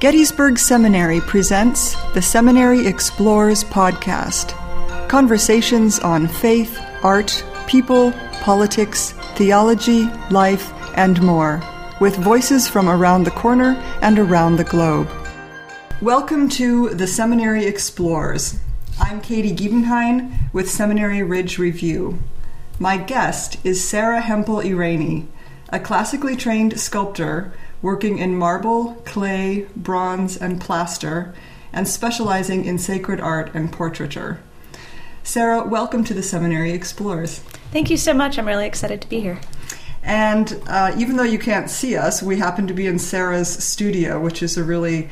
Gettysburg Seminary presents the Seminary Explores podcast. Conversations on faith, art, people, politics, theology, life, and more, with voices from around the corner and around the globe. Welcome to the Seminary Explores. I'm Katie Giebenhein with Seminary Ridge Review. My guest is Sarah Hempel-Irani, a classically trained sculptor working in marble, clay, bronze, and plaster, and specializing in sacred art and portraiture. Sarah, welcome to the Seminary Explores. Thank you so much. I'm really excited to be here. And even though you can't see us, we happen to be in Sarah's studio, which is a really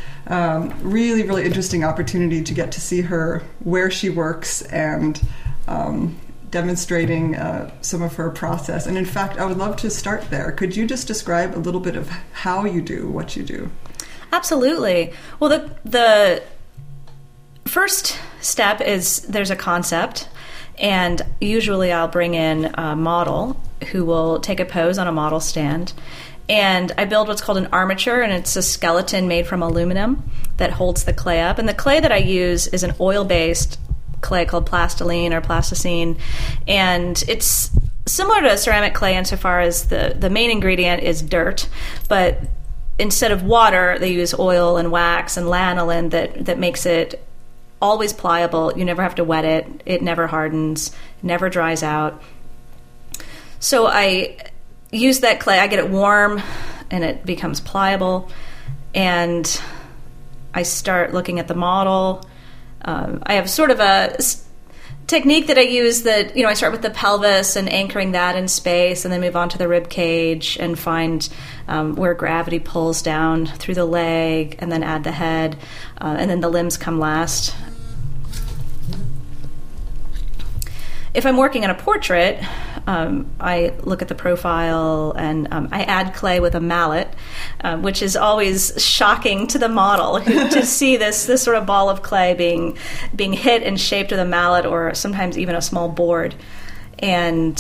interesting opportunity to get to see her where she works and demonstrating some of her process. And in fact, I would love to start there. Could you just describe a little bit of how you do what you do? Absolutely. Well, the first step is there's a concept, and usually I'll bring in a model who will take a pose on a model stand. And I build what's called an armature, and it's a skeleton made from aluminum that holds the clay up. And the clay that I use is an oil-based clay called plastiline or plasticine, and it's similar to ceramic clay insofar as the main ingredient is dirt, but instead of water they use oil and wax and lanolin that makes it always pliable. You never have to wet it, it never hardens, never dries out. So I use that clay, I get it warm and it becomes pliable, and I start looking at the model. I have sort of a technique that I use that, I start with the pelvis and anchoring that in space, and then move on to the rib cage and find where gravity pulls down through the leg, and then add the head, and then the limbs come last. If I'm working on a portrait, I look at the profile and I add clay with a mallet, which is always shocking to the model to see this sort of ball of clay being hit and shaped with a mallet or sometimes even a small board. And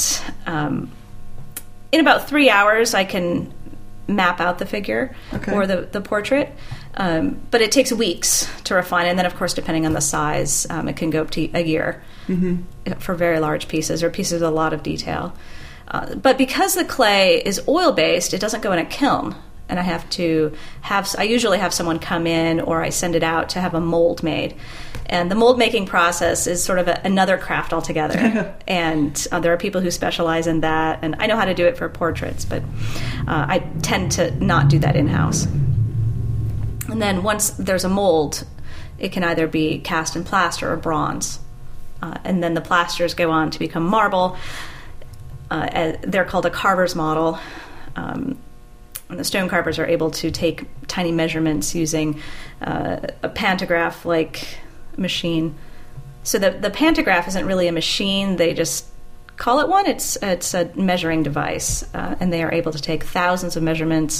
in about 3 hours, I can map out the figure or the portrait. But it takes weeks to refine. And then, of course, depending on the size, it can go up to a year for very large pieces or pieces with a lot of detail. But because the clay is oil-based, it doesn't go in a kiln. And I usually have someone come in, or I send it out to have a mold made. And the mold making process is sort of another craft altogether. And there are people who specialize in that. And I know how to do it for portraits, but I tend to not do that in-house. And then once there's a mold, it can either be cast in plaster or bronze. And then the plasters go on to become marble. They're called a carver's model. And the stone carvers are able to take tiny measurements using a pantograph-like machine. So the pantograph isn't really a machine. They just call it one. It's a measuring device. And they are able to take thousands of measurements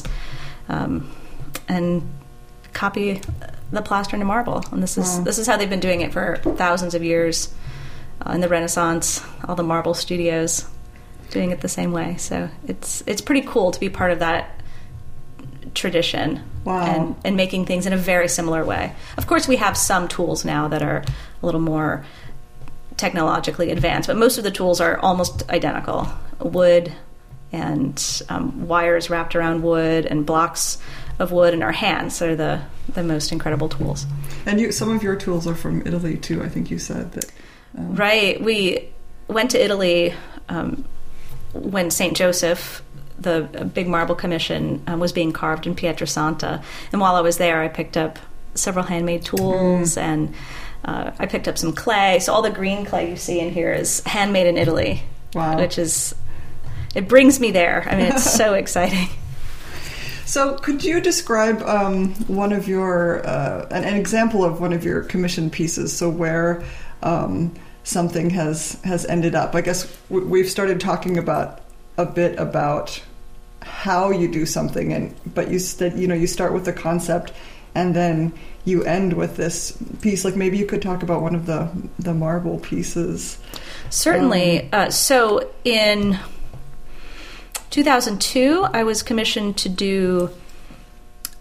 and copy the plaster into marble. And this is how they've been doing it for thousands of years. In the Renaissance, all the marble studios doing it the same way. So it's pretty cool to be part of that tradition. Wow. And making things in a very similar way. Of course, we have some tools now that are a little more technologically advanced, but most of the tools are almost identical. Wood and wires wrapped around wood and blocks of wood, and our hands are the most incredible tools. And some of your tools are from Italy too, I think you said that. Right. We went to Italy when St. Joseph, the big marble commission, was being carved in Pietrasanta. And while I was there, I picked up several handmade tools, and I picked up some clay. So all the green clay you see in here is handmade in Italy. Wow. It brings me there. I mean, it's so exciting. So could you describe one of your, an example of one of your commissioned pieces, so where something has ended up? I guess we've started talking about a bit about how you do something, but you said, you start with the concept and then you end with this piece. Like maybe you could talk about one of the marble pieces. Certainly. So in 2002, I was commissioned to do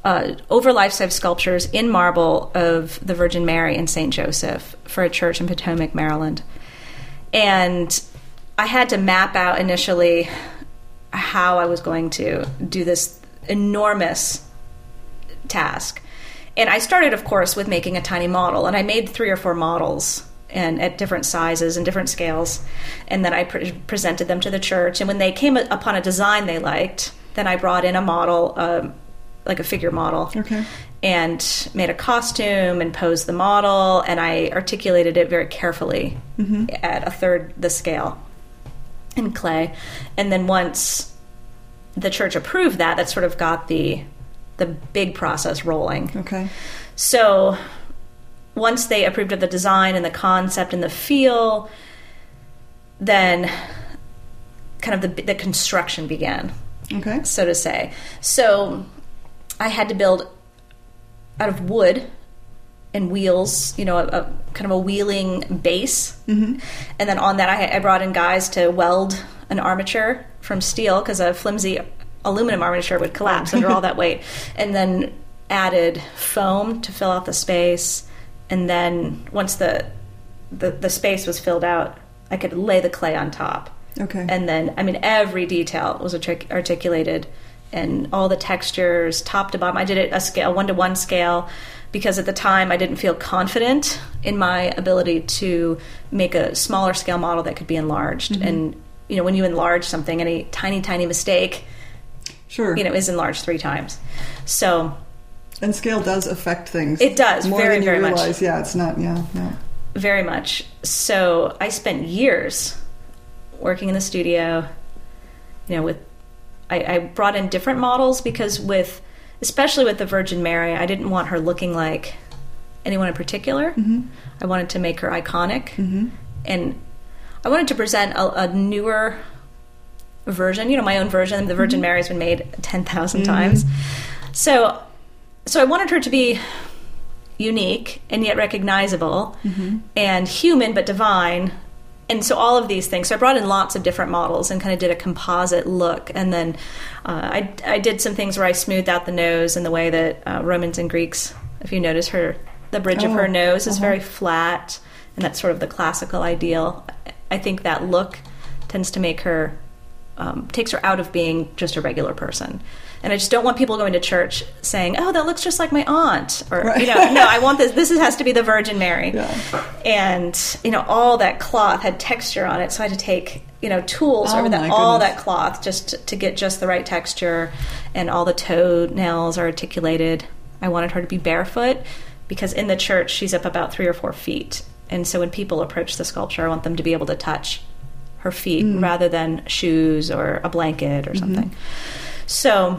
over life-size sculptures in marble of the Virgin Mary and St. Joseph for a church in Potomac, Maryland. And I had to map out initially how I was going to do this enormous task. And I started, of course, with making a tiny model, and I made 3 or 4 models and at different sizes and different scales, and then I presented them to the church. And when they came upon a design they liked, then I brought in a model, like a figure model, and made a costume and posed the model, and I articulated it very carefully at 1/3 the scale in clay. And then once the church approved that, that sort of got the big process rolling. Okay. So once they approved of the design and the concept and the feel, then kind of the construction began, so to say. So I had to build out of wood and wheels, a kind of a wheeling base. And then on that, I brought in guys to weld an armature from steel, because a flimsy aluminum armature would collapse under all that weight. And then added foam to fill out the space. And then once the space was filled out, I could lay the clay on top. Okay. And then, every detail was articulated, and all the textures, top to bottom. I did it a scale, 1-to-1 scale, because at the time I didn't feel confident in my ability to make a smaller scale model that could be enlarged. And, when you enlarge something, any tiny, tiny mistake, is enlarged 3 times. So... And scale does affect things. It does, more very, than you very realize. much. Yeah, it's not, Very much. So I spent years working in the studio, I brought in different models, because especially with the Virgin Mary, I didn't want her looking like anyone in particular. I wanted to make her iconic. And I wanted to present a newer version, my own version. The Virgin Mary's been made 10,000 times. So I wanted her to be unique and yet recognizable, and human but divine. And so all of these things. So I brought in lots of different models and kind of did a composite look. And then I did some things where I smoothed out the nose in the way that Romans and Greeks, if you notice the bridge of her nose is very flat, and that's sort of the classical ideal. I think that look tends to make her, takes her out of being just a regular person. And I just don't want people going to church saying, "Oh, that looks just like my aunt," or no, I want this. This has to be the Virgin Mary. And all that cloth had texture on it, so I had to take tools over all that cloth just to get just the right texture, and all the toenails are articulated. I wanted her to be barefoot, because in the church she's up about 3 or 4 feet, and so when people approach the sculpture, I want them to be able to touch her feet rather than shoes or a blanket or something. So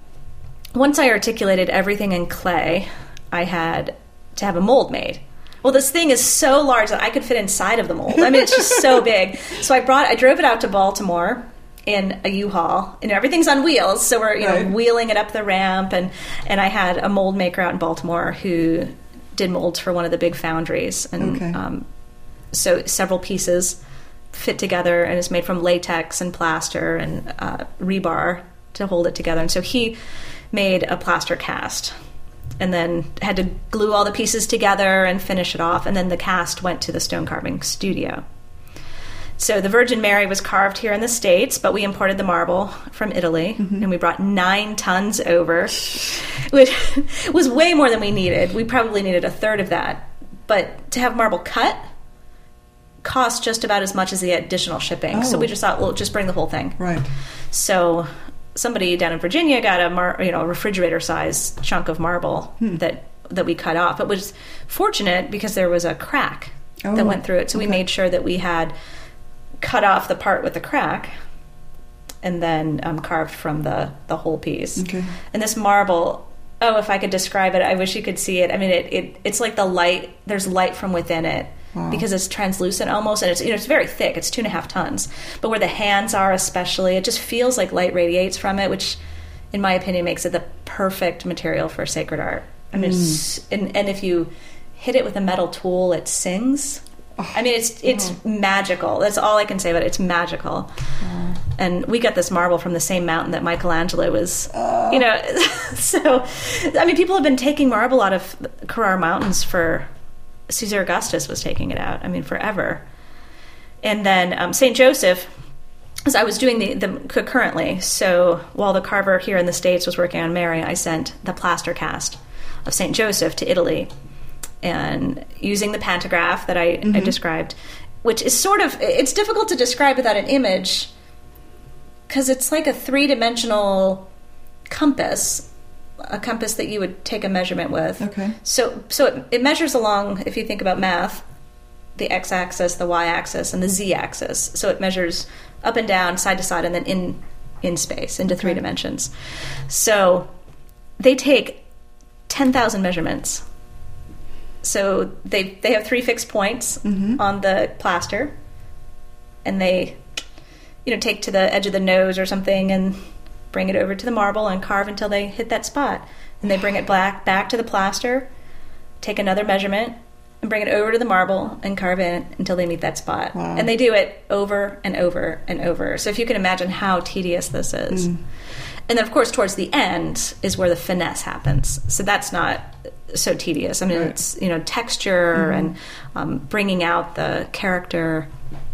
once I articulated everything in clay, I had to have a mold made. Well, this thing is so large that I could fit inside of the mold. It's just so big. So I drove it out to Baltimore in a U-Haul, and everything's on wheels. So we're wheeling it up the ramp, and I had a mold maker out in Baltimore who did molds for one of the big foundries, and so several pieces fit together, and it's made from latex and plaster and rebar to hold it together. And so he made a plaster cast, and then had to glue all the pieces together and finish it off, and then the cast went to the stone carving studio. So the Virgin Mary was carved here in the States, but we imported the marble from Italy, and we brought 9 tons over, which was way more than we needed. We probably needed 1/3 of that. But to have marble cut cost just about as much as the additional shipping. So we just thought, well, just bring the whole thing. Right. So somebody down in Virginia got a refrigerator-sized chunk of marble that we cut off. It was fortunate because there was a crack that went through it. So we made sure that we had cut off the part with the crack, and then carved from the whole piece. And this marble, if I could describe it, I wish you could see it. It's like the light. There's light from within it. Wow. Because it's translucent almost, and it's very thick. It's 2.5 tons. But where the hands are especially, it just feels like light radiates from it, which, in my opinion, makes it the perfect material for sacred art. And if you hit it with a metal tool, it sings. I mean, it's magical. That's all I can say about it. It's magical. And we got this marble from the same mountain that Michelangelo was, you know. So, I mean, people have been taking marble out of Carrara Mountains for... Caesar Augustus was taking it out, I mean, forever. And then St. Joseph, as I was doing the concurrently, so while the carver here in the States was working on Mary, I sent the plaster cast of St. Joseph to Italy. And using the pantograph that I described, which is sort of, it's difficult to describe without an image, because it's like a three-dimensional compass, a compass that you would take a measurement with. Okay. So it measures along, if you think about math, the x-axis, the y-axis, and the z-axis. So it measures up and down, side to side, and then in space, into three dimensions. So they take 10,000 measurements. So they have 3 fixed points on the plaster, and they, you know, take to the edge of the nose or something and bring it over to the marble and carve until they hit that spot. And they bring it back to the plaster, take another measurement, and bring it over to the marble and carve it until they meet that spot. Wow. And they do it over and over and over. So if you can imagine how tedious this is. And then, of course, towards the end is where the finesse happens. So that's not so tedious. I mean, it's, you know, texture and bringing out the character.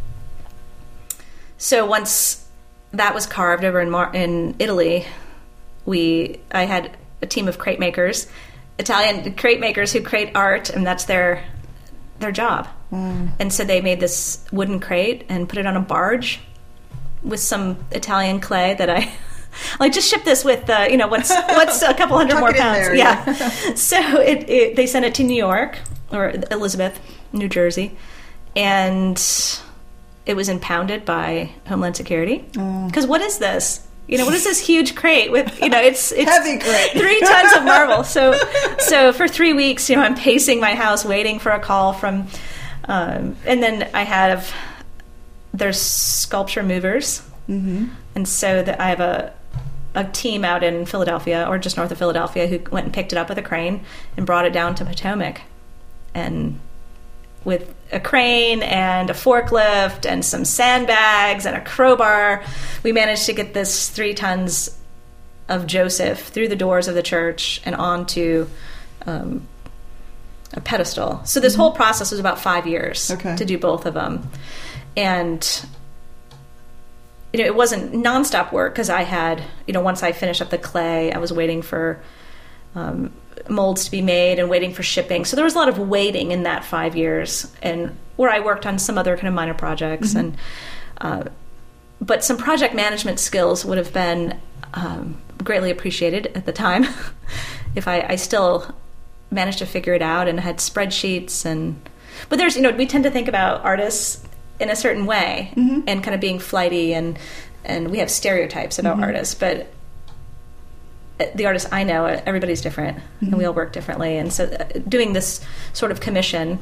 So once that was carved over in Italy, I had a team of crate makers, Italian crate makers who crate art, and that's their job. And so they made this wooden crate and put it on a barge with some Italian clay that I just ship this with, you know, what's a couple hundred more pounds. There, yeah. So they sent it to New York, or Elizabeth, New Jersey, and it was impounded by Homeland Security. Because what is this? You know, what is this huge crate with, you know, it's heavy crate. 3 tons of marble. So for 3 weeks, you know, I'm pacing my house waiting for a call from, and then there's sculpture movers. And so I have a team out in Philadelphia, or just north of Philadelphia, who went and picked it up with a crane and brought it down to Potomac. And with a crane and a forklift and some sandbags and a crowbar, we managed to get this 3 tons of Joseph through the doors of the church and onto a pedestal. So this whole process was about 5 years to do both of them. And you know, it wasn't nonstop work, because I had, you know, once I finished up the clay, I was waiting for molds to be made and waiting for shipping. So there was a lot of waiting in that 5 years, and where I worked on some other kind of minor projects. And but some project management skills would have been greatly appreciated at the time if I still managed to figure it out and had spreadsheets. But there's, you know, we tend to think about artists in a certain way and kind of being flighty, and we have stereotypes about artists, but the artists I know, everybody's different and we all work differently. And so doing this sort of commission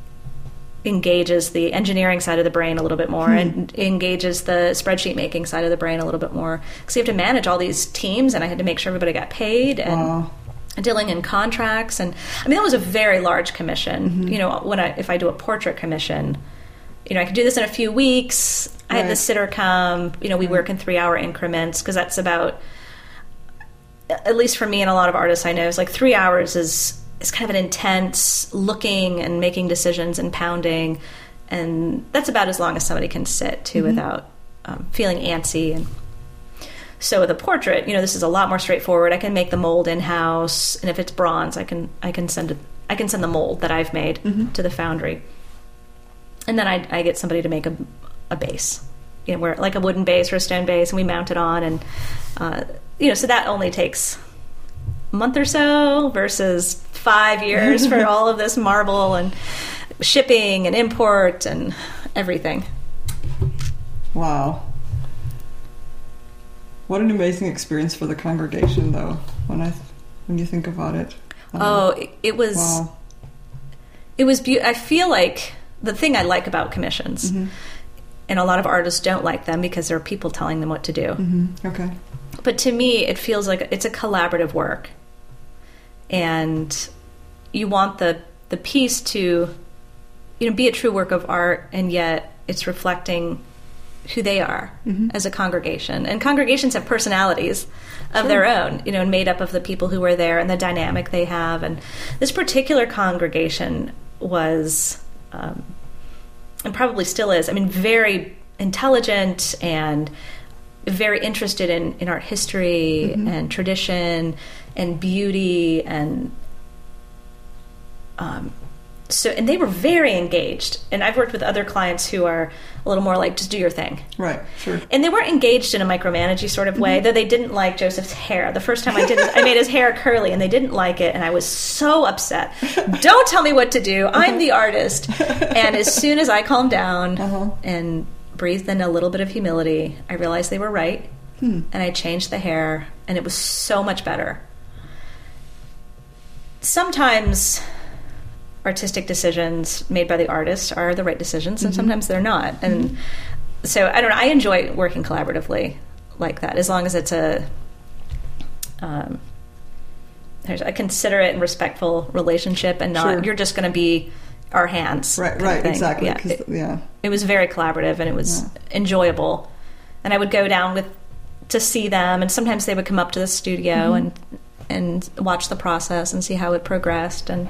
engages the engineering side of the brain a little bit more and engages the spreadsheet making side of the brain a little bit more, because you have to manage all these teams, and I had to make sure everybody got paid and dealing in contracts. And I mean, that was a very large commission. You know, if I do a portrait commission, you know, I could do this in a few weeks. I have the sitter come. You know, we work in 3-hour increments, because that's about, at least for me and a lot of artists I know, it's like 3 hours is kind of an intense looking and making decisions and pounding, and that's about as long as somebody can sit too without feeling antsy. And so with a portrait, you know, this is a lot more straightforward. I can make the mold in house, and if it's bronze, I can send the mold that I've made to the foundry. And then I get somebody to make a base, you know, where like a wooden base or a stone base, and we mount it on. And, you know, so that only takes a month or so versus 5 years for all of this marble and shipping and import and everything. Wow. What an amazing experience for the congregation, though, when you think about it. It was... Wow. It was I feel like the thing I like about commissions, and a lot of artists don't like them because there are people telling them what to do. Okay. But to me, it feels like it's a collaborative work. And you want the piece to be a true work of art, and yet it's reflecting who they are as a congregation. And congregations have personalities of their own, made up of the people who are there and the dynamic they have. And this particular congregation was, and probably still is, very intelligent and very interested in art history and tradition and beauty, and and they were very engaged. And I've worked with other clients who are a little more like, just do your thing. Right, sure. And they weren't engaged in a micromanagey sort of way, though they didn't like Joseph's hair. The first time I did it, I made his hair curly, and they didn't like it, and I was so upset. Don't tell me what to do. I'm the artist. And as soon as I calmed down and breathed in a little bit of humility, I realized they were right, and I changed the hair, and it was so much better. Sometimes artistic decisions made by the artist are the right decisions, and sometimes they're not. And so, I don't know, I enjoy working collaboratively like that, as long as it's a considerate and respectful relationship, and not, you're just going to be our hands. Right, exactly. It was very collaborative, and it was enjoyable. And I would go down to see them, and sometimes they would come up to the studio and watch the process and see how it progressed. And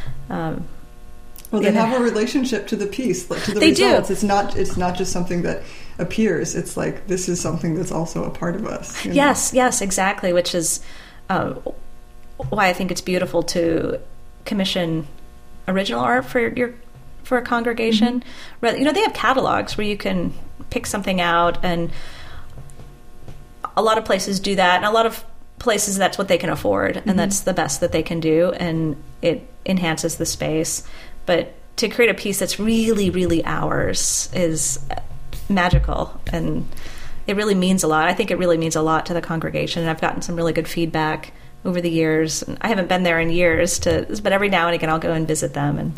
they have a relationship to the piece, like to the results. Do. It's not just something that appears. It's like, this is something that's also a part of us. Yes, exactly. Which is why I think it's beautiful to commission original art for a congregation. They have catalogs where you can pick something out, and a lot of places do that, and a lot of places that's what they can afford, and that's the best that they can do, and it enhances the space. But to create a piece that's really, really ours is magical, and it really means a lot. I think it really means a lot to the congregation, and I've gotten some really good feedback over the years. And I haven't been there in years, but every now and again I'll go and visit them. And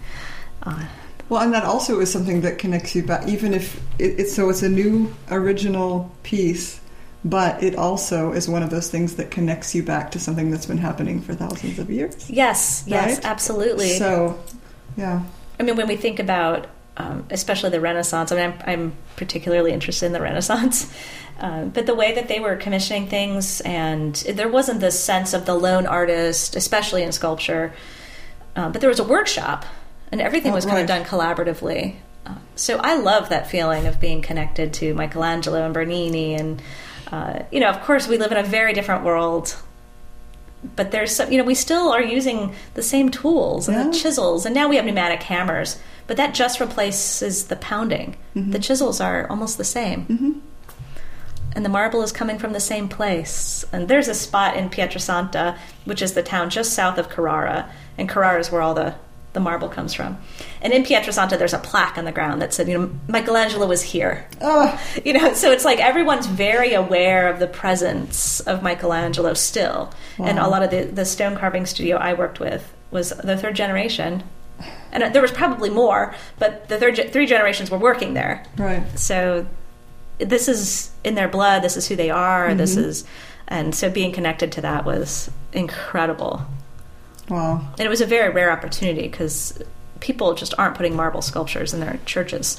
and that also is something that connects you back, even if it's a new original piece, but it also is one of those things that connects you back to something that's been happening for thousands of years. Yes, right? Absolutely. So, yeah. When we think about, especially the Renaissance, I'm particularly interested in the Renaissance, but the way that they were commissioning things, and there wasn't this sense of the lone artist, especially in sculpture, but there was a workshop, and everything was kind of done collaboratively. So I love that feeling of being connected to Michelangelo and Bernini, and of course, we live in a very different world, but there's some, we still are using the same tools and the chisels, and now we have pneumatic hammers, but that just replaces the pounding. The chisels are almost the same. And the marble is coming from the same place. And there's a spot in Pietrasanta, which is the town just south of Carrara, and Carrara is where all the marble comes from. And in Pietrasanta, there's a plaque on the ground that said, Michelangelo was here. So it's like everyone's very aware of the presence of Michelangelo still. Wow. And a lot of the stone carving studio I worked with was the third generation. And there was probably more, but the three generations were working there. Right. So this is in their blood. This is who they are. And so being connected to that was incredible. Wow. And it was a very rare opportunity, because people just aren't putting marble sculptures in their churches.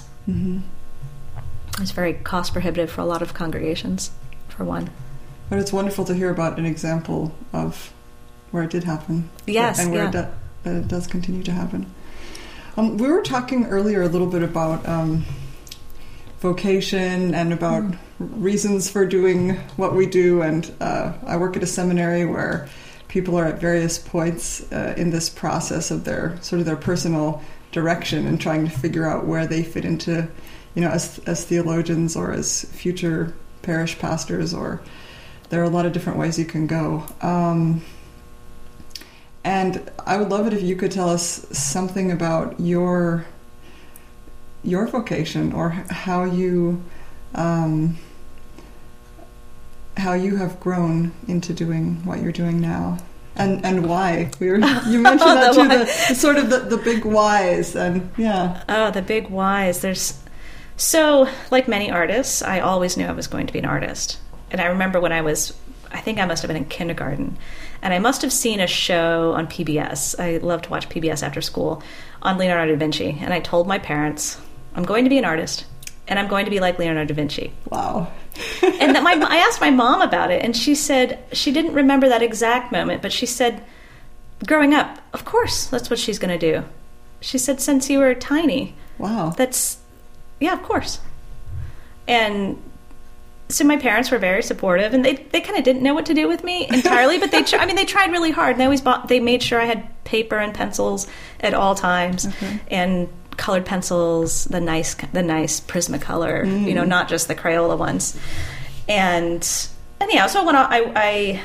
It's very cost prohibitive for a lot of congregations, for one. But it's wonderful to hear about an example of where it did happen. Yes, and where it does continue to happen. We were talking earlier a little bit about vocation and about reasons for doing what we do. And I work at a seminary where people are at various points in this process of their personal direction, and trying to figure out where they fit into, as theologians or as future parish pastors, or there are a lot of different ways you can go. And I would love it if you could tell us something about your vocation, or how you have grown into doing what you're doing now, and why. You mentioned that too, the big whys, and the big whys. So, like many artists, I always knew I was going to be an artist. And I remember when I think I must have been in kindergarten, and I must have seen a show on PBS. I love to watch PBS after school, on Leonardo da Vinci. And I told my parents, I'm going to be an artist, and I'm going to be like Leonardo da Vinci. Wow. And I asked my mom about it, and she said she didn't remember that exact moment, but she said, growing up, of course, that's what she's going to do. She said, since you were tiny. Wow. Yeah, of course. And so my parents were very supportive, and they kind of didn't know what to do with me entirely, but they tried really hard, and they made sure I had paper and pencils at all times, and colored pencils, the nice Prismacolor, not just the Crayola ones. And yeah, so when I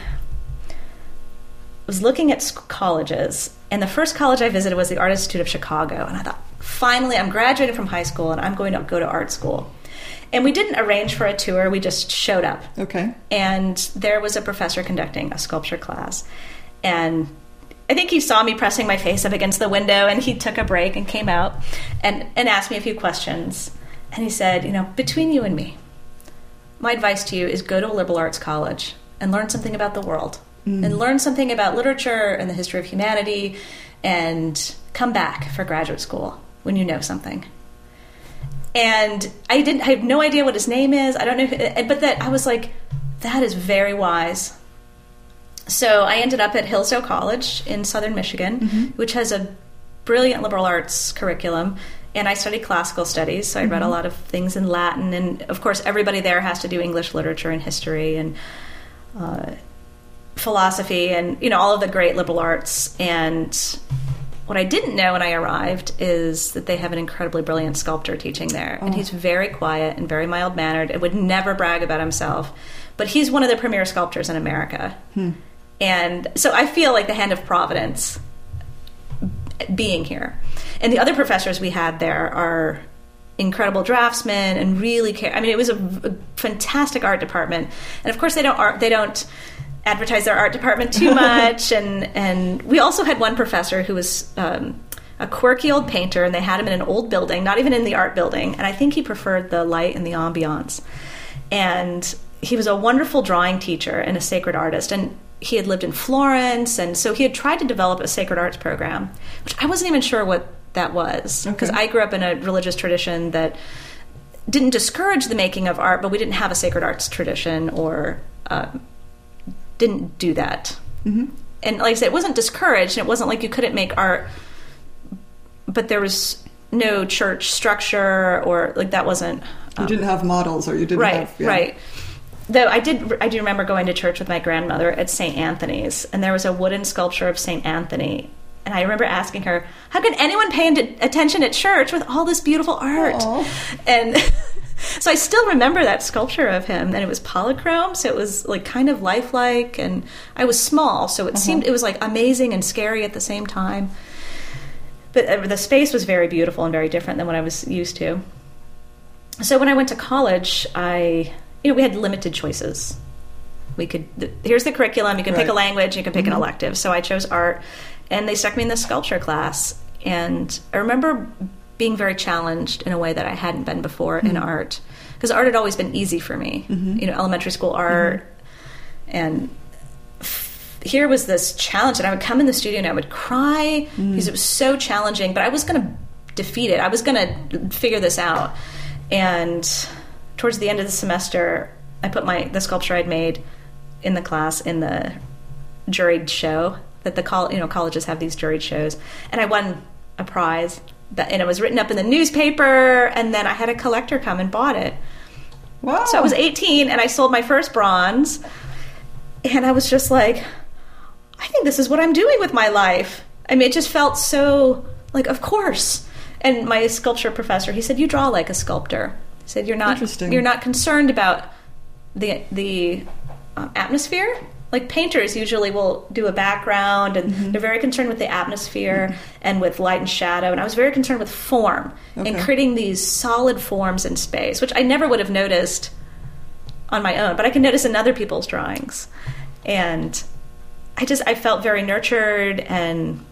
was looking at colleges, and the first college I visited was the Art Institute of Chicago, and I thought, finally, I'm graduating from high school, and I'm going to go to art school. And we didn't arrange for a tour, we just showed up. Okay. And there was a professor conducting a sculpture class, and I think he saw me pressing my face up against the window, and he took a break and came out and asked me a few questions. And he said, between you and me, my advice to you is go to a liberal arts college and learn something about the world, and learn something about literature and the history of humanity, and come back for graduate school when you know something. And I have no idea what his name is. I don't know, but I was like, that is very wise. So I ended up at Hillsdale College in southern Michigan, which has a brilliant liberal arts curriculum, and I studied classical studies, so I read a lot of things in Latin, and of course everybody there has to do English literature and history and philosophy and all of the great liberal arts. And what I didn't know when I arrived is that they have an incredibly brilliant sculptor teaching there, and he's very quiet and very mild-mannered and would never brag about himself, but he's one of the premier sculptors in America. And so I feel like the hand of Providence being here. And the other professors we had there are incredible draftsmen and really care. I mean, it was a fantastic art department. And of course they don't advertise their art department too much. and we also had one professor who was a quirky old painter, and they had him in an old building, not even in the art building. And I think he preferred the light and the ambiance. And he was a wonderful drawing teacher and a sacred artist. And he had lived in Florence, and so he had tried to develop a sacred arts program, which I wasn't even sure what that was, because I grew up in a religious tradition that didn't discourage the making of art, but we didn't have a sacred arts tradition, or didn't do that. And like I said, it wasn't discouraged, and it wasn't like you couldn't make art, but there was no church structure, or like that wasn't... you didn't have models, or you didn't have... Yeah. Right. Though I do remember going to church with my grandmother at St. Anthony's, and there was a wooden sculpture of St. Anthony. And I remember asking her, how can anyone pay attention at church with all this beautiful art? Aww. And so I still remember that sculpture of him, and it was polychrome, so it was like kind of lifelike, and I was small, so it seemed, it was like amazing and scary at the same time. But the space was very beautiful and very different than what I was used to. So when I went to college, we had limited choices. Here's the curriculum, you can pick a language, you can pick an elective. So I chose art, and they stuck me in the sculpture class. And I remember being very challenged in a way that I hadn't been before in art, because art had always been easy for me. Elementary school art, and here was this challenge, and I would come in the studio and I would cry because it was so challenging, but I was going to defeat it. I was going to figure this out. And towards the end of the semester, I put the sculpture I'd made in the class in the juried show that colleges have, these juried shows, and I won a prize. And it was written up in the newspaper, and then I had a collector come and bought it. Wow! So I was 18, and I sold my first bronze, and I was just like, I think this is what I'm doing with my life. I mean, it just felt so like, of course. And my sculpture professor, he said, "You draw like a sculptor." He said, "You're not concerned about the atmosphere. Like painters usually will do a background, and they're very concerned with the atmosphere and with light and shadow. And I was very concerned with form and creating these solid forms in space, which I never would have noticed on my own, but I can notice in other people's drawings. And I felt very nurtured, and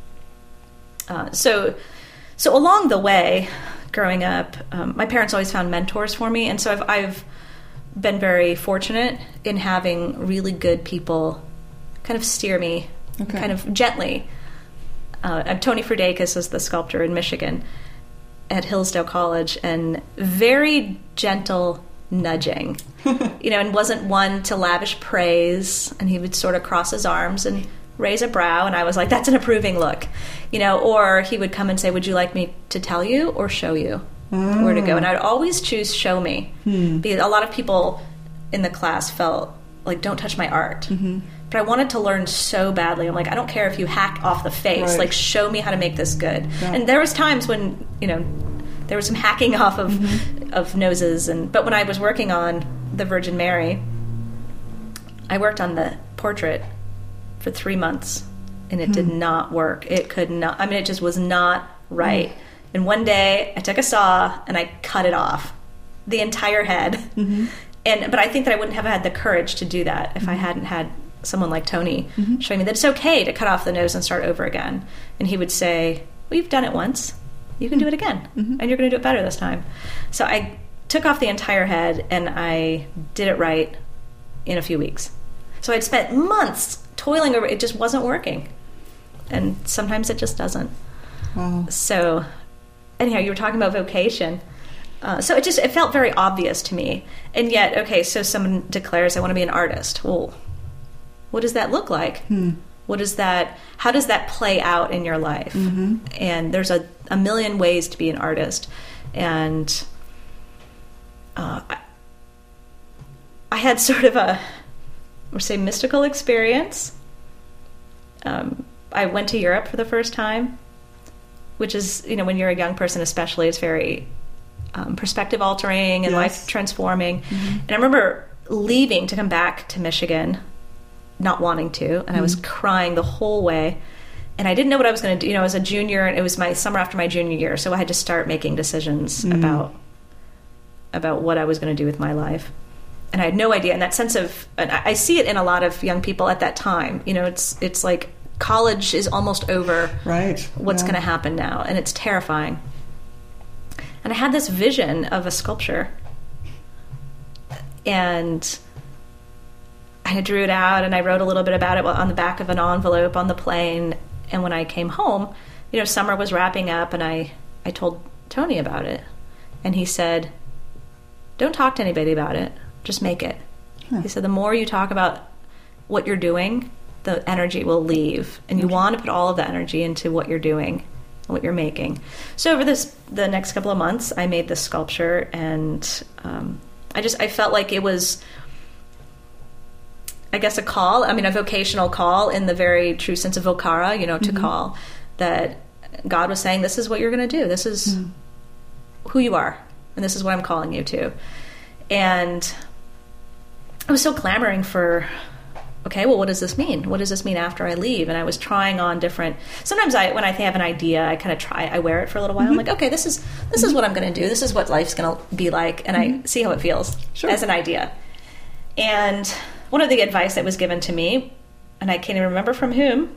so along the way, growing up, my parents always found mentors for me, and so I've been very fortunate in having really good people kind of steer me, Okay. kind of gently. Tony Frudakis is the sculptor in Michigan at Hillsdale College, and very gentle nudging, and wasn't one to lavish praise, and he would sort of cross his arms and raise a brow, and I was like, that's an approving look, or he would come and say, would you like me to tell you or show you where to go? And I'd always choose show me, because a lot of people in the class felt like, don't touch my art. But I wanted to learn so badly. I'm like, I don't care if you hack off the face. Right. Like, show me how to make this good. Yeah. And there was times when, there was some hacking off of noses. But when I was working on the Virgin Mary, I worked on the portrait for 3 months, and it did not work. It could not. I mean, it just was not right. And one day, I took a saw and I cut it off, the entire head. But I think that I wouldn't have had the courage to do that if I hadn't had someone like Tony showing me that it's okay to cut off the nose and start over again. And he would say, well, you've done it once. You can do it again. And you're going to do it better this time. So I took off the entire head, and I did it right in a few weeks. So I'd spent months toiling over it. It just wasn't working. And sometimes it just doesn't. Wow. So anyhow, you were talking about vocation. So it felt very obvious to me. And yet, okay, so someone declares, I want to be an artist. Well, what does that look like? How does that play out in your life? And there's a million ways to be an artist. And I had sort of mystical experience. I went to Europe for the first time, which is, when you're a young person especially, it's very perspective altering and life transforming. And I remember leaving to come back to Michigan, not wanting to, and I was crying the whole way, and I didn't know what I was going to do. I was a junior, and it was my summer after my junior year, so I had to start making decisions about what I was going to do with my life. And I had no idea. And that sense of, and I see it in a lot of young people at that time. It's like college is almost over. Right. What's going to happen now? And it's terrifying. And I had this vision of a sculpture, and I drew it out, and I wrote a little bit about it on the back of an envelope on the plane. And when I came home, summer was wrapping up, and I told Tony about it. And he said, don't talk to anybody about it. Just make it. He said, the more you talk about what you're doing, the energy will leave. And you want to put all of the energy into what you're doing, what you're making. So over the next couple of months, I made this sculpture, and I felt like it was, I guess, a call. I mean, a vocational call in the very true sense of vocara, to call, that God was saying, this is what you're going to do. This is who you are, and this is what I'm calling you to. And I was so clamoring for, okay, well, what does this mean? What does this mean after I leave? And I was trying on different. Sometimes when I have an idea, I kind of try. I wear it for a little while. I'm like, okay, this is what I'm going to do. This is what life's going to be like, and I see how it feels as an idea. And one of the advice that was given to me, and I can't even remember from whom,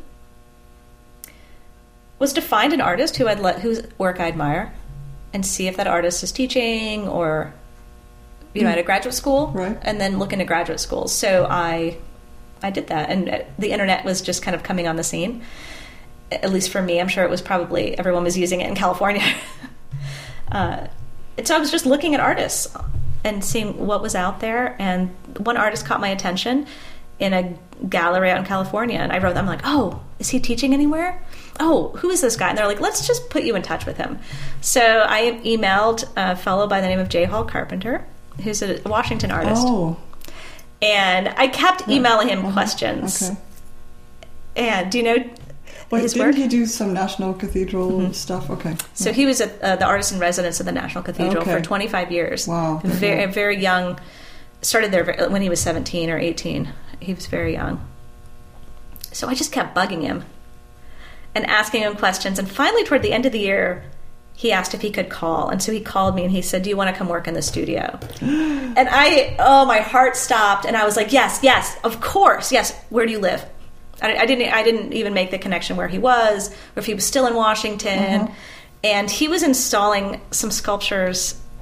was to find an artist whose work I admire, and see if that artist is teaching or, at a graduate school, right. And then look into graduate schools. So I did that, and the internet was just kind of coming on the scene. At least for me, I'm sure it was probably everyone was using it in California. And so I was just looking at artists and seeing what was out there. And one artist caught my attention in a gallery out in California, and I wrote them, I'm like, oh, is he teaching anywhere? Oh, who is this guy? And they're like, let's just put you in touch with him. So I emailed a fellow by the name of J. Hall Carpenter, who's a Washington artist. Oh. And I kept emailing him questions. Okay. And do you know his work? Didn't he do some National Cathedral stuff? Okay. So he was the artist in residence of the National Cathedral for 25 years. Wow. Very, very young. Started there when he was 17 or 18. He was very young. So I just kept bugging him and asking him questions. And finally, toward the end of the year, he asked if he could call. And so he called me and he said, do you want to come work in the studio? And my heart stopped. And I was like, yes, of course. Yes. Where do you live? I didn't even make the connection where he was, or if he was still in Washington. And he was installing some sculptures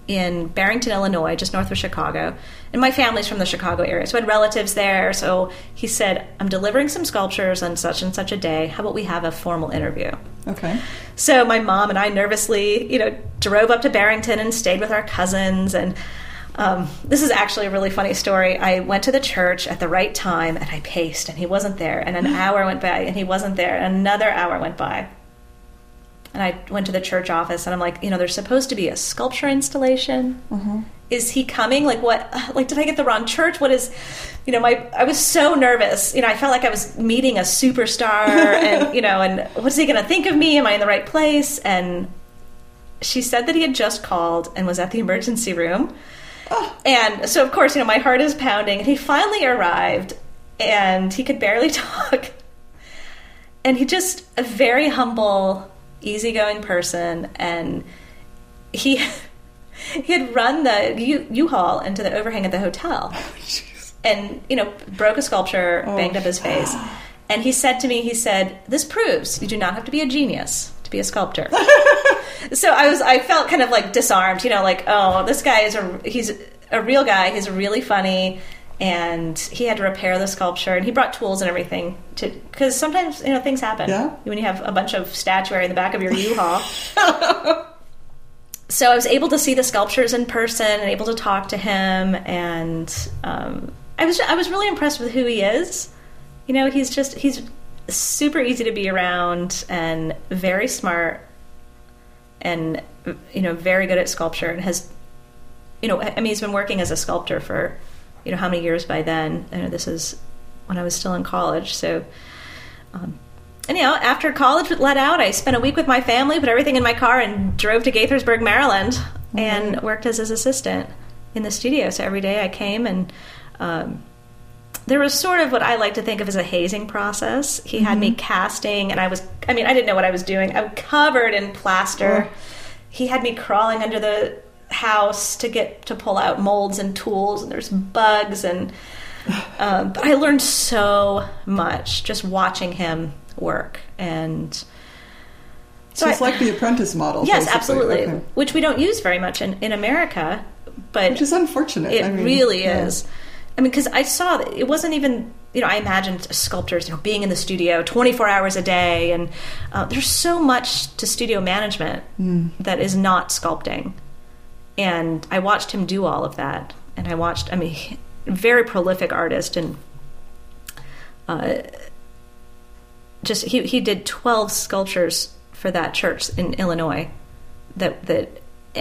in Barrington, Illinois, just north of Chicago. And my family's from the Chicago area, so I had relatives there. So he said, I'm delivering some sculptures on such and such a day. How about we have a formal interview? Okay. So my mom and I nervously, drove up to Barrington and stayed with our cousins. And this is actually a really funny story. I went to the church at the right time, and I paced, and he wasn't there. And an hour went by, and he wasn't there. And another hour went by. And I went to the church office, and I'm like, there's supposed to be a sculpture installation. Mm-hmm. Is he coming? Like, what? Like, did I get the wrong church? What is, I was so nervous. I felt like I was meeting a superstar, and, and what's he going to think of me? Am I in the right place? And she said that he had just called and was at the emergency room. Oh. And so, of course, my heart is pounding. And he finally arrived, and he could barely talk. And he just, a very humble, easygoing person, and he had run the U-Haul into the overhang of the hotel, and broke a sculpture, banged up his face, and he said to me, this proves you do not have to be a genius to be a sculptor. So I felt kind of like disarmed, this guy he's a real guy, he's really funny, and he had to repair the sculpture, and he brought tools and everything because sometimes things happen when you have a bunch of statuary in the back of your U-Haul. So I was able to see the sculptures in person and able to talk to him, and I was really impressed with who he is. He's super easy to be around and very smart, and very good at sculpture, and has he's been working as a sculptor for how many years by then. This is when I was still in college. So, and after college let out, I spent a week with my family, put everything in my car, and drove to Gaithersburg, Maryland, mm-hmm. and worked as his assistant in the studio. So every day I came, and there was sort of what I like to think of as a hazing process. He had me casting, and I didn't know what I was doing. I was covered in plaster. Oh. He had me crawling under the house to pull out molds and tools, and there's bugs, and but I learned so much just watching him work. And so it's like the Apprentice model. Yes, basically. absolutely. Okay. Which we don't use very much in America, but which is unfortunate. It really is. Because I saw that it wasn't even, I imagined sculptors, being in the studio 24 hours a day, and there's so much to studio management that is not sculpting. And I watched him do all of that. And I watched, very prolific artist, and he did 12 sculptures for that church in Illinois. It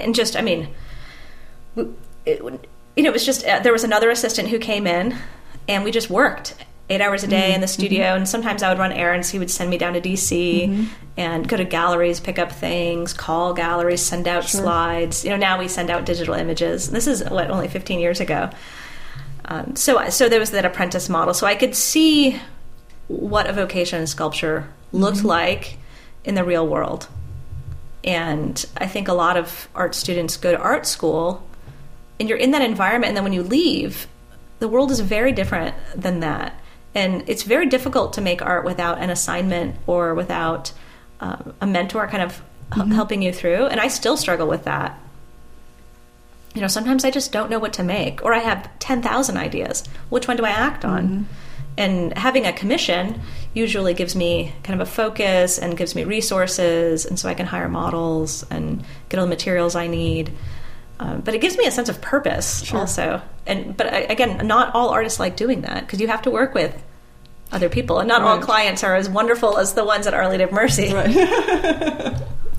was just, there was another assistant who came in, and we just worked 8 hours a day in the studio, and sometimes I would run errands. He would send me down to D.C. and go to galleries, pick up things, call galleries, send out slides. Now we send out digital images. This is, only 15 years ago. So there was that apprentice model. So I could see what a vocation in sculpture looked like in the real world. And I think a lot of art students go to art school, and you're in that environment, and then when you leave, the world is very different than that. And it's very difficult to make art without an assignment or without a mentor kind of helping you through. And I still struggle with that. Sometimes I just don't know what to make, or I have 10,000 ideas. Which one do I act on? And having a commission usually gives me kind of a focus and gives me resources, and so I can hire models and get all the materials I need. But it gives me a sense of purpose also. But again, not all artists like doing that, because you have to work with other people, and not all clients are as wonderful as the ones at Our Lady of Mercy. Right.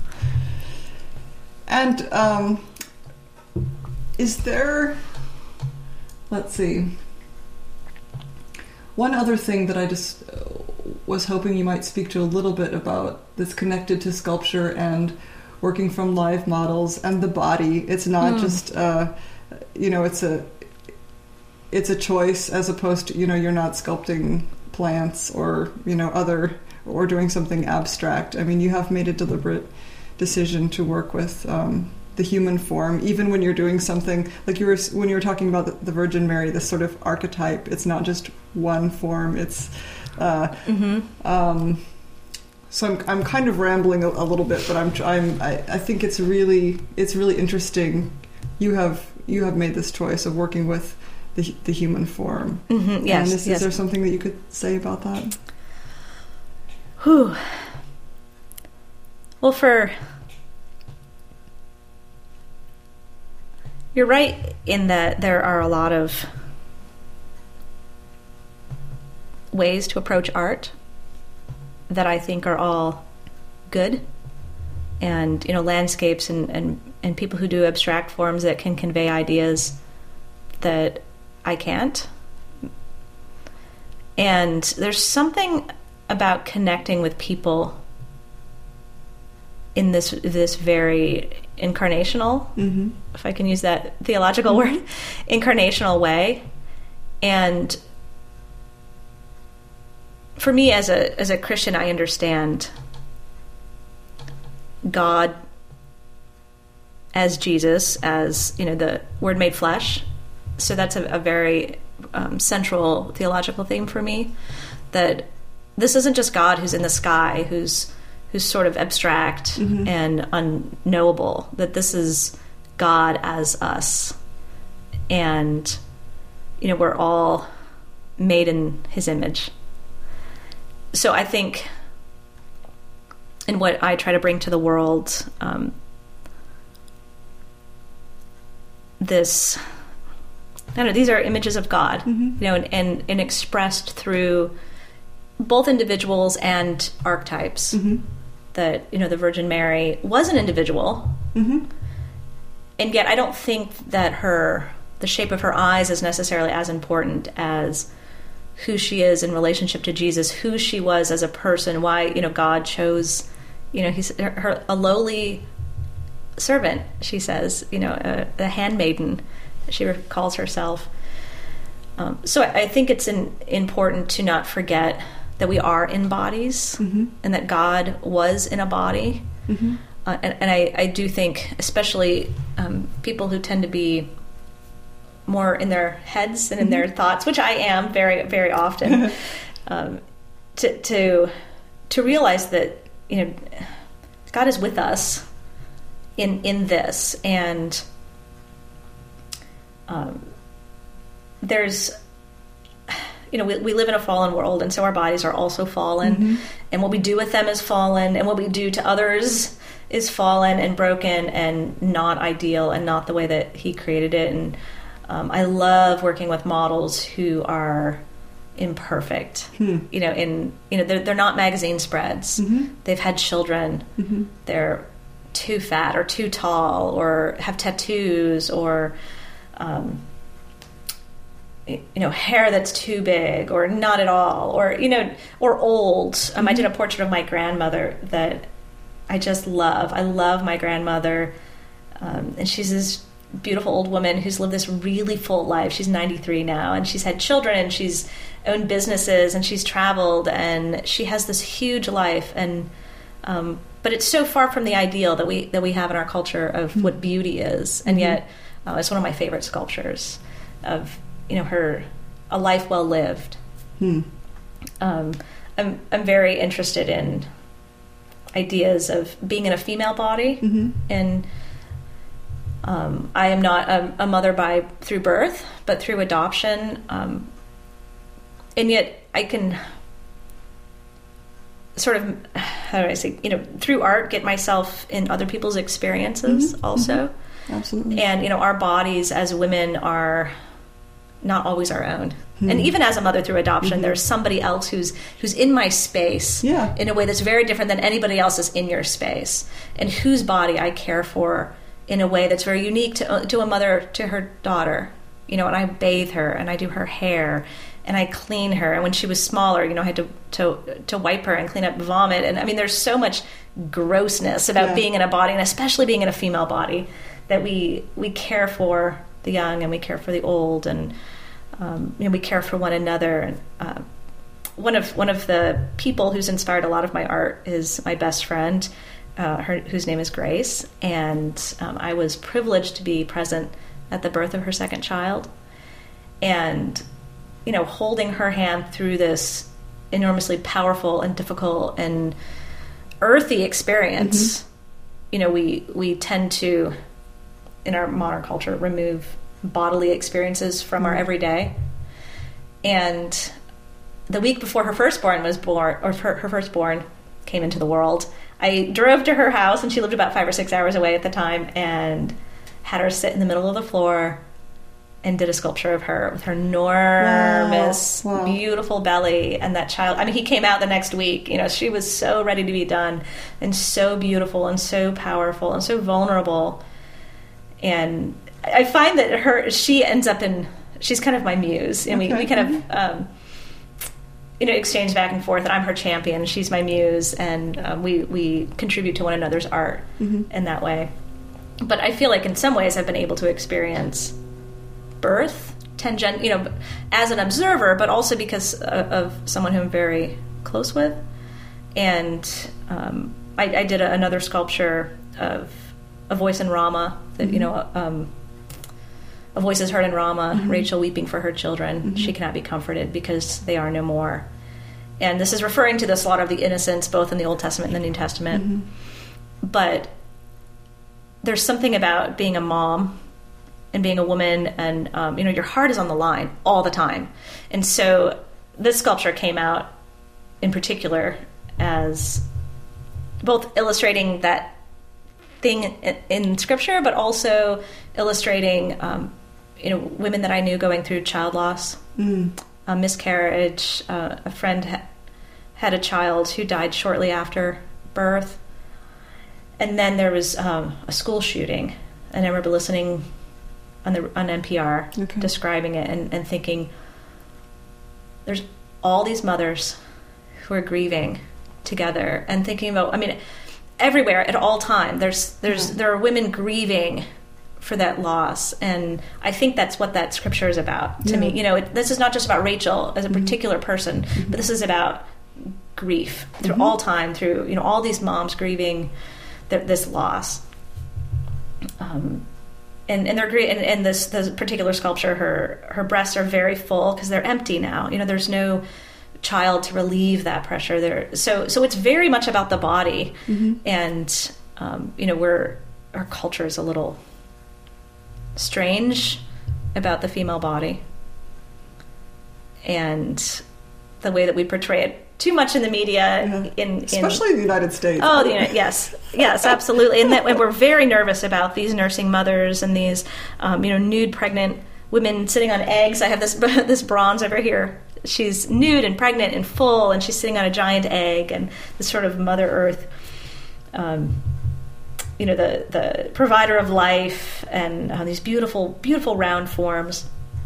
And is there, let's see, one other thing that I just was hoping you might speak to a little bit about that's connected to sculpture and working from live models and the body. It's not just, it's a choice, as opposed to, you're not sculpting plants or, or doing something abstract. You have made a deliberate decision to work with the human form, even when you're doing something like when you were talking about the Virgin Mary, this sort of archetype. It's not just one form. It's so I'm kind of rambling a little bit, but I think it's really interesting you have made this choice of working with the human form. Mm-hmm. Yes. And is there something that you could say about that? Whew. Well, you're right in that there are a lot of ways to approach art that I think are all good, and landscapes and people who do abstract forms that can convey ideas that I can't. And there's something about connecting with people in this very incarnational, mm-hmm. if I can use that theological word, incarnational way. And for me as a Christian, I understand God as Jesus, as the Word made flesh. So that's a very central theological theme for me, that this isn't just God who's in the sky, who's sort of abstract mm-hmm. and unknowable, that this is God as us. And, we're all made in his image. So I think in what I try to bring to the world, these are images of God, mm-hmm. and expressed through both individuals and archetypes. Mm-hmm. That, the Virgin Mary was an individual, mm-hmm. and yet I don't think that the shape of her eyes is necessarily as important as who she is in relationship to Jesus, who she was as a person, why, God chose, he's a lowly servant, she says, the handmaiden, she calls herself. So I think it's important to not forget that we are in bodies, mm-hmm. and that God was in a body. Mm-hmm. And I do think, especially people who tend to be more in their heads than in their thoughts, which I am very, very often, to realize that God is with us in this, and there's we live in a fallen world, and so our bodies are also fallen, mm-hmm. and what we do with them is fallen, and what we do to others is fallen and broken and not ideal and not the way that he created it. And I love working with models who are imperfect. They're not magazine spreads. Mm-hmm. They've had children. Mm-hmm. They're too fat or too tall or have tattoos or hair that's too big or not at all, or or old. Mm-hmm. I did a portrait of my grandmother that I just love. I love my grandmother, and she's this beautiful old woman who's lived this really full life. She's 93 now, and she's had children, and she's owned businesses, and she's traveled, and she has this huge life. And but it's so far from the ideal that we have in our culture of mm-hmm. what beauty is, and mm-hmm. yet it's one of my favorite sculptures of a life well lived. I'm very interested in ideas of being in a female body, mm-hmm. and I am not a mother through birth, but through adoption, and yet I can sort of, how do I say, through art get myself in other people's experiences mm-hmm. also. Mm-hmm. Absolutely. And our bodies as women are not always our own. Mm-hmm. And even as a mother through adoption, mm-hmm. there's somebody else who's in my space in a way that's very different than anybody else's in your space, and whose body I care for in a way that's very unique to a mother to her daughter. And I bathe her, and I do her hair, and I clean her. And when she was smaller, I had to wipe her and clean up vomit. And there's so much grossness about being in a body, and especially being in a female body, that we care for the young, and we care for the old, and we care for one another. And one of the people who's inspired a lot of my art is my best friend, whose name is Grace, and I was privileged to be present at the birth of her second child, and holding her hand through this enormously powerful and difficult and earthy experience. Mm-hmm. We tend to in our modern culture, remove bodily experiences from our everyday. And the week before her firstborn was born, or her firstborn came into the world, I drove to her house, and she lived about 5 or 6 hours away at the time, and had her sit in the middle of the floor and did a sculpture of her with her enormous, beautiful belly. And that child, I mean, he came out the next week. You know, she was so ready to be done, and so beautiful, and so powerful, and so vulnerable. And I find that she ends up she's kind of my muse. And we kind of, exchange back and forth, and I'm her champion, she's my muse, and we contribute to one another's art in that way. But I feel like in some ways I've been able to experience birth as an observer, but also because of someone who I'm very close with. And I did another sculpture of a voice in Rama, that a voice is heard in Rama, Rachel weeping for her children. She cannot be comforted because they are no more. And this is referring to the slaughter of the innocents, both in the Old Testament and the New Testament. But there's something about being a mom and being a woman, and your heart is on the line all the time. And so this sculpture came out in particular as both illustrating that thing in Scripture, but also illustrating women that I knew going through child loss, a miscarriage. A friend had a child who died shortly after birth. And then there was a school shooting, and I remember listening on NPR, describing it, and thinking, there's all these mothers who are grieving together, and thinking about, everywhere at all time, there are women grieving for that loss. And I think that's what that scripture is about to me. This is not just about Rachel as a particular person, but this is about grief through all time, through all these moms grieving this loss. And they're great. And this particular sculpture, her breasts are very full because they're empty now. There's no child to relieve that pressure there. So it's very much about the body. And our culture is a little strange about the female body, and the way that we portray it too much in the media, especially in the United States. Oh, yes, absolutely. And we're very nervous about these nursing mothers and these, nude pregnant women sitting on eggs. I have this bronze over here. She's nude and pregnant and full, and she's sitting on a giant egg, and this sort of Mother Earth, the provider of life, and these beautiful, beautiful round forms.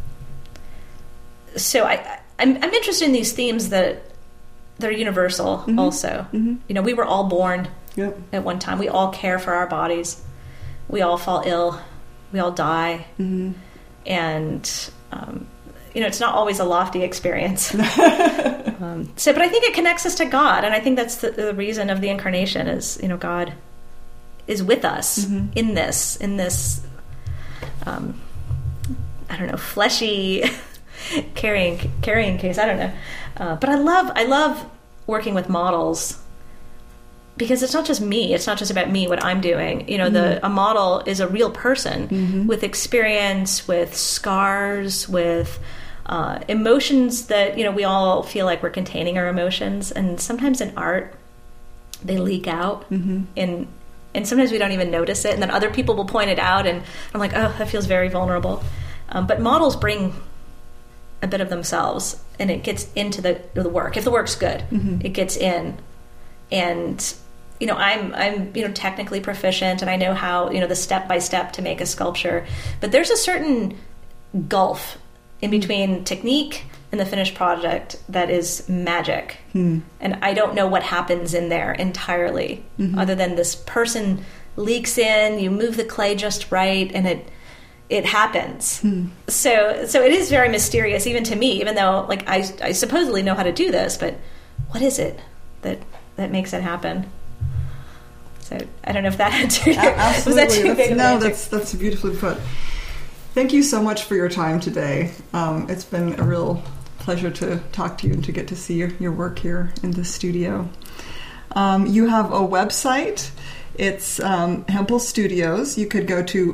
So I'm interested in these themes that they're universal also. We were all born at one time. We all care for our bodies. We all fall ill. We all die. And, it's not always a lofty experience. But I think it connects us to God. And I think that's the reason of the incarnation is, God is with us in this, fleshy carrying case. I don't know. But I love working with models, because it's not just me. It's not just about me, what I'm doing. A model is a real person with experience, with scars, with emotions that, we all feel like we're containing our emotions. And sometimes in art, they leak out. And sometimes we don't even notice it. And then other people will point it out. And I'm like, oh, that feels very vulnerable. But models bring a bit of themselves, and it gets into the work. If the work's good, it gets in. And I'm technically proficient, and I know how the step by step to make a sculpture. But there's a certain gulf in between technique and the finished project that is magic. And I don't know what happens in there entirely, other than this person leaks in. You move the clay just right, and it happens. So it is very mysterious, even to me, even though I supposedly know how to do this, but what is it that makes it happen? So I don't know if that answered absolutely. Was that too big of an answer? That's beautifully put. Thank you so much for your time today. It's been a real pleasure to talk to you and to get to see your work here in the studio. You have a website. It's Hempel Studios. You could go to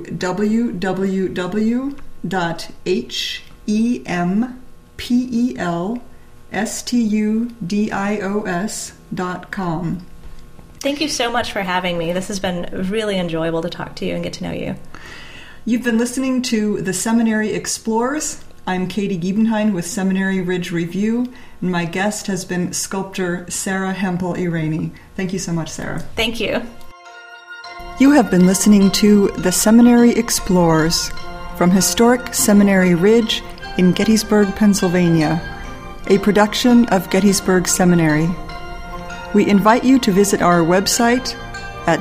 www.hempelstudios.com. Thank you so much for having me. This has been really enjoyable to talk to you and get to know you. You've been listening to The Seminary Explores. I'm Katie Giebenhein with Seminary Ridge Review, and my guest has been sculptor Sarah Hempel-Irani. Thank you so much, Sarah. Thank you. You have been listening to The Seminary Explores from historic Seminary Ridge in Gettysburg, Pennsylvania, a production of Gettysburg Seminary. We invite you to visit our website at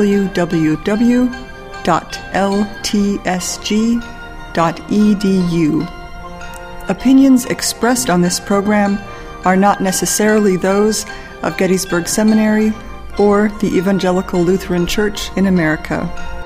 www.ltsg.edu. Opinions expressed on this program are not necessarily those of Gettysburg Seminary or the Evangelical Lutheran Church in America.